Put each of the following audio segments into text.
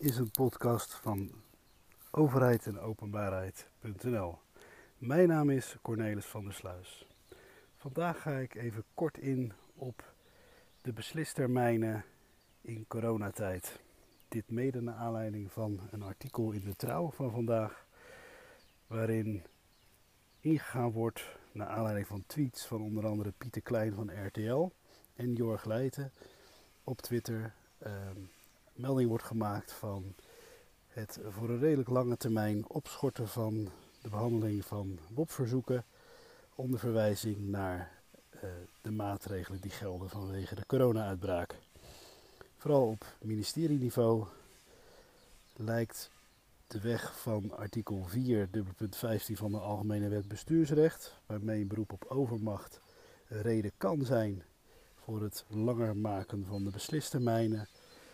is een podcast van overheid en openbaarheid.nl. Mijn naam is Cornelis van der Sluis. Vandaag ga ik even kort in op de beslistermijnen in coronatijd. Dit mede naar aanleiding van een artikel in de Trouw van vandaag, waarin ingegaan wordt naar aanleiding van tweets van onder andere Pieter Klein van RTL en Jorg Leijten op Twitter. Melding wordt gemaakt van het voor een redelijk lange termijn opschorten van de behandeling van WOP-verzoeken onder verwijzing naar de maatregelen die gelden vanwege de corona-uitbraak. Vooral op ministerieniveau lijkt de weg van artikel 4.15 van de Algemene Wet Bestuursrecht, waarmee een beroep op overmacht een reden kan zijn voor het langer maken van de beslistermijnen,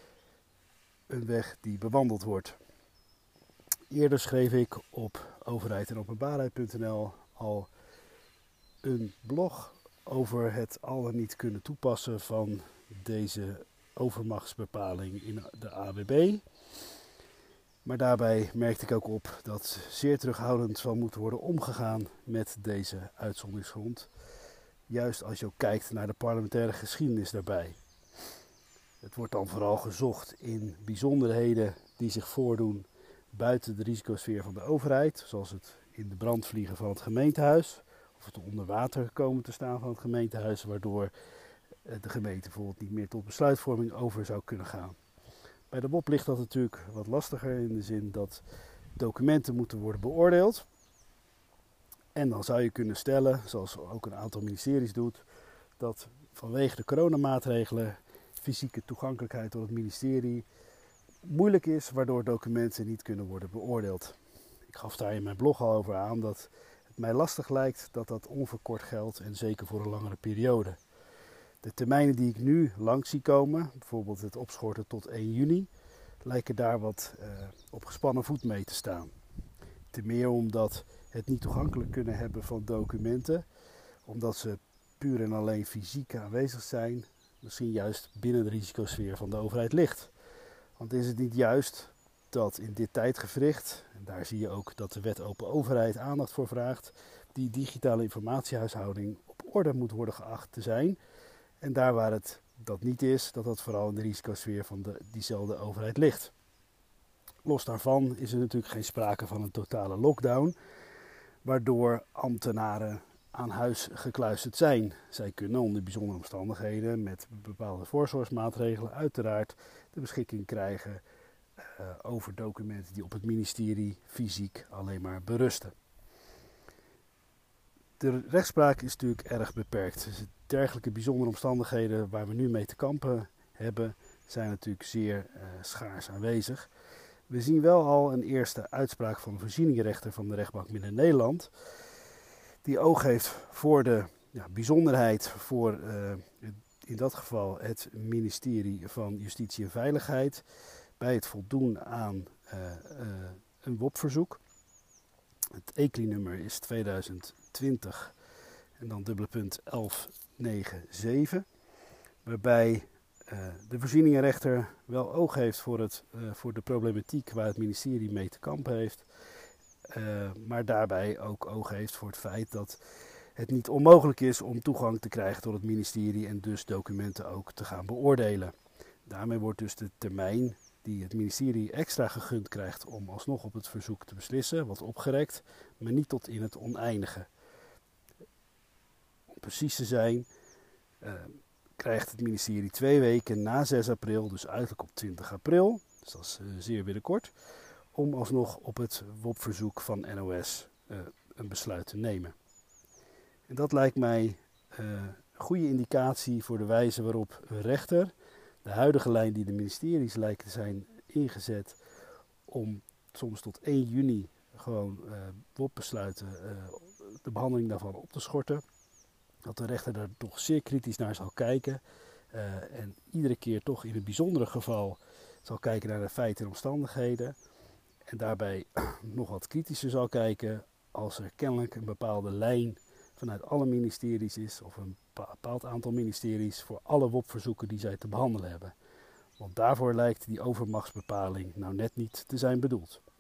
een weg die bewandeld wordt. Eerder schreef ik op overheid en openbaarheid.nl al een blog over het al dan niet kunnen toepassen van deze overmachtsbepaling in de AWB. Maar daarbij merkte ik ook op dat zeer terughoudend zal moeten worden omgegaan met deze uitzonderingsgrond. Juist als je ook kijkt naar de parlementaire geschiedenis daarbij. Het wordt dan vooral gezocht in bijzonderheden die zich voordoen buiten de risicosfeer van de overheid. Zoals het in de brand vliegen van het gemeentehuis. Of het onder water komen te staan van het gemeentehuis. Waardoor de gemeente bijvoorbeeld niet meer tot besluitvorming over zou kunnen gaan. Bij de WOP ligt dat natuurlijk wat lastiger in de zin dat documenten moeten worden beoordeeld. En dan zou je kunnen stellen, zoals ook een aantal ministeries doet, dat vanwege de coronamaatregelen fysieke toegankelijkheid door het ministerie moeilijk is, waardoor documenten niet kunnen worden beoordeeld. Ik gaf daar in mijn blog al over aan dat het mij lastig lijkt dat dat onverkort geldt en zeker voor een langere periode. De termijnen die ik nu langs zie komen, bijvoorbeeld het opschorten tot 1 juni, lijken daar wat op gespannen voet mee te staan. Ten meer omdat het niet toegankelijk kunnen hebben van documenten, omdat ze puur en alleen fysiek aanwezig zijn, misschien juist binnen de risicosfeer van de overheid ligt. Want is het niet juist dat in dit tijdgewricht, en daar zie je ook dat de wet open overheid aandacht voor vraagt, die digitale informatiehuishouding op orde moet worden geacht te zijn. En daar waar het dat niet is, dat dat vooral in de risicosfeer van diezelfde overheid ligt. Los daarvan is er natuurlijk geen sprake van een totale lockdown, waardoor ambtenaren aan huis gekluisterd zijn. Zij kunnen onder bijzondere omstandigheden met bepaalde voorzorgsmaatregelen uiteraard de beschikking krijgen over documenten die op het ministerie fysiek alleen maar berusten. De rechtspraak is natuurlijk erg beperkt. Dus dergelijke bijzondere omstandigheden waar we nu mee te kampen hebben, zijn natuurlijk zeer schaars aanwezig. We zien wel al een eerste uitspraak van de voorzieningenrechter van de rechtbank Midden-Nederland, die oog heeft voor de bijzonderheid voor in dat geval het ministerie van Justitie en Veiligheid bij het voldoen aan een WOP-verzoek. Het ECLI-nummer is 2020 en dan _1197, waarbij de voorzieningenrechter wel oog heeft voor de problematiek waar het ministerie mee te kampen heeft. Maar daarbij ook oog heeft voor het feit dat het niet onmogelijk is om toegang te krijgen tot het ministerie en dus documenten ook te gaan beoordelen. Daarmee wordt dus de termijn die het ministerie extra gegund krijgt om alsnog op het verzoek te beslissen, wat opgerekt, maar niet tot in het oneindige. Om precies te zijn, krijgt het ministerie 2 weken na 6 april, dus uiterlijk op 20 april, dus dat is zeer binnenkort, om alsnog op het WOP-verzoek van NOS een besluit te nemen. En dat lijkt mij een goede indicatie voor de wijze waarop een rechter de huidige lijn die de ministeries lijken te zijn ingezet om soms tot 1 juni gewoon WOP-besluiten, de behandeling daarvan op te schorten. Dat de rechter daar toch zeer kritisch naar zal kijken en iedere keer toch in het bijzondere geval zal kijken naar de feiten en omstandigheden. En daarbij nog wat kritischer zal kijken als er kennelijk een bepaalde lijn vanuit alle ministeries is, of een bepaald aantal ministeries voor alle WOP-verzoeken die zij te behandelen hebben. Want daarvoor lijkt die overmachtsbepaling nou net niet te zijn bedoeld.